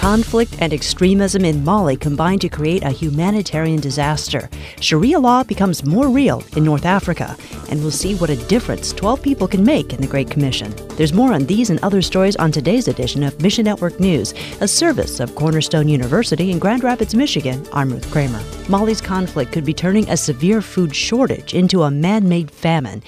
Conflict and extremism in Mali combine to create a humanitarian disaster. Sharia law becomes more real in North Africa, and we'll see what a difference 12 people can make in the Great Commission. There's more on these and other stories on today's edition of Mission Network News, a service of Cornerstone University in Grand Rapids, Michigan. I'm Ruth Kramer. Mali's conflict could be turning a severe food shortage into a man-made famine.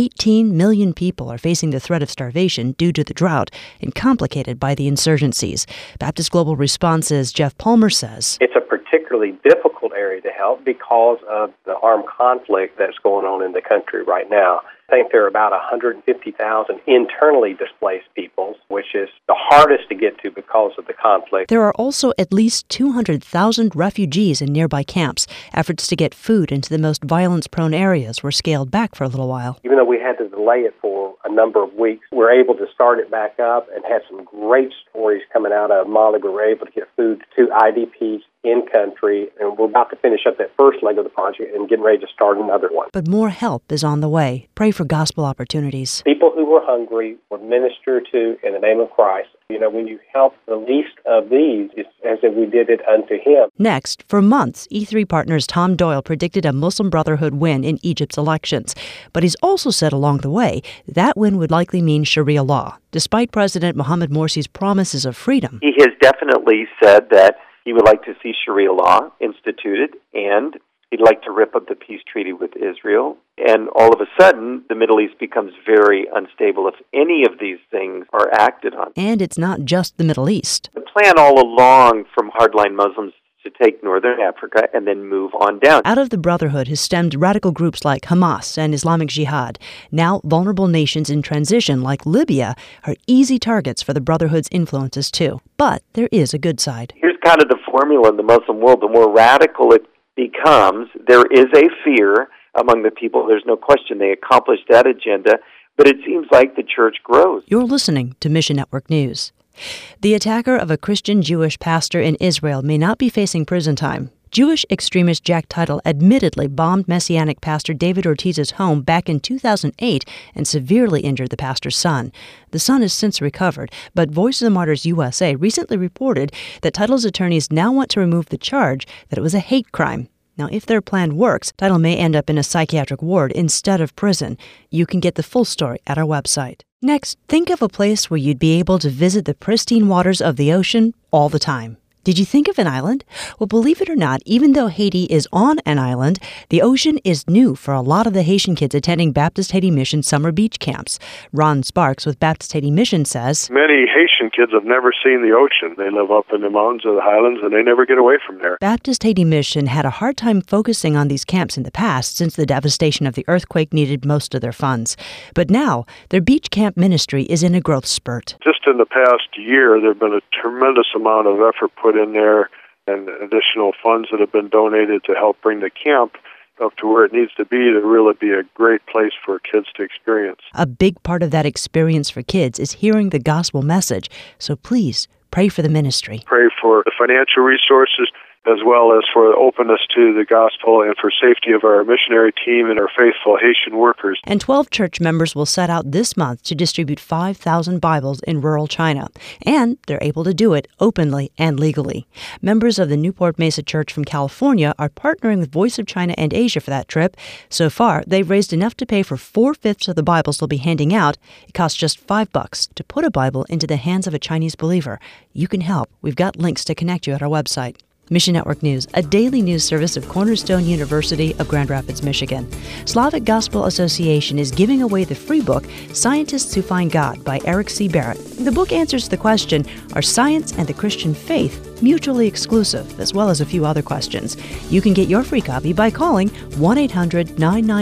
18 million people are facing the threat of starvation due to the drought and complicated by the insurgencies. Baptist Global Response's Jeff Palmer says, it's a particularly difficult area to help because of the armed conflict that's going on in the country right now. I think there are about 150,000 internally displaced people, which is the hardest to get to because of the conflict. There are also at least 200,000 refugees in nearby camps. Efforts to get food into the most violence-prone areas were scaled back for a little while. Even though we had to delay it for a number of weeks, we're able to start it back up and had some great stories coming out of Mali. We were able to get food to IDPs in country, and we're about to finish up that first leg of the project and getting ready to start another one. But more help is on the way. Pray for gospel opportunities. People who were hungry were ministered to in the name of Christ. When you help the least of these, it's as if we did it unto him. Next, for months, E3 partners Tom Doyle predicted a Muslim Brotherhood win in Egypt's elections. But he's also said along the way that win would likely mean Sharia law, despite President Mohamed Morsi's promises of freedom. He has definitely said that he would like to see Sharia law instituted, and he'd like to rip up the peace treaty with Israel. And all of a sudden, the Middle East becomes very unstable if any of these things are acted on. And it's not just the Middle East. The plan all along from hardline Muslims to take northern Africa and then move on down. Out of the Brotherhood has stemmed radical groups like Hamas and Islamic Jihad. Now, vulnerable nations in transition like Libya are easy targets for the Brotherhood's influences too. But there is a good side. Here's kind of the formula in the Muslim world. The more radical it becomes, there is a fear among the people. There's no question they accomplished that agenda, but it seems like the church grows. You're listening to Mission Network News. The attacker of a Christian-Jewish pastor in Israel may not be facing prison time. Jewish extremist Jack Tuttle admittedly bombed Messianic pastor David Ortiz's home back in 2008 and severely injured the pastor's son. The son has since recovered, but Voice of the Martyrs USA recently reported that Tuttle's attorneys now want to remove the charge that it was a hate crime. Now, if their plan works, Tuttle may end up in a psychiatric ward instead of prison. You can get the full story at our website. Next, think of a place where you'd be able to visit the pristine waters of the ocean all the time. Did you think of an island? Well, believe it or not, even though Haiti is on an island, the ocean is new for a lot of the Haitian kids attending Baptist Haiti Mission summer beach camps. Ron Sparks with Baptist Haiti Mission says, many Haitian kids have never seen the ocean. They live up in the mountains or the highlands, and they never get away from there. Baptist Haiti Mission had a hard time focusing on these camps in the past since the devastation of the earthquake needed most of their funds. But now, their beach camp ministry is in a growth spurt. Just in the past year, there have been a tremendous amount of effort put in there and additional funds that have been donated to help bring the camp up to where it needs to really be a great place for kids to experience. A big part of that experience for kids is hearing the gospel message. So please pray for the ministry. Pray for the financial resources as well as for the openness to the gospel and for safety of our missionary team and our faithful Haitian workers. And 12 church members will set out this month to distribute 5,000 Bibles in rural China. And they're able to do it openly and legally. Members of the Newport Mesa Church from California are partnering with Voice of China and Asia for that trip. So far, they've raised enough to pay for 4/5 of the Bibles they'll be handing out. It costs just $5 to put a Bible into the hands of a Chinese believer. You can help. We've got links to connect you at our website. Mission Network News, a daily news service of Cornerstone University of Grand Rapids, Michigan. Slavic Gospel Association is giving away the free book, Scientists Who Find God by Eric C. Barrett. The book answers the question, are science and the Christian faith mutually exclusive, as well as a few other questions. You can get your free copy by calling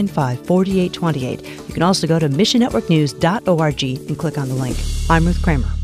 1-800-995-4828. You can also go to missionnetworknews.org and click on the link. I'm Ruth Kramer.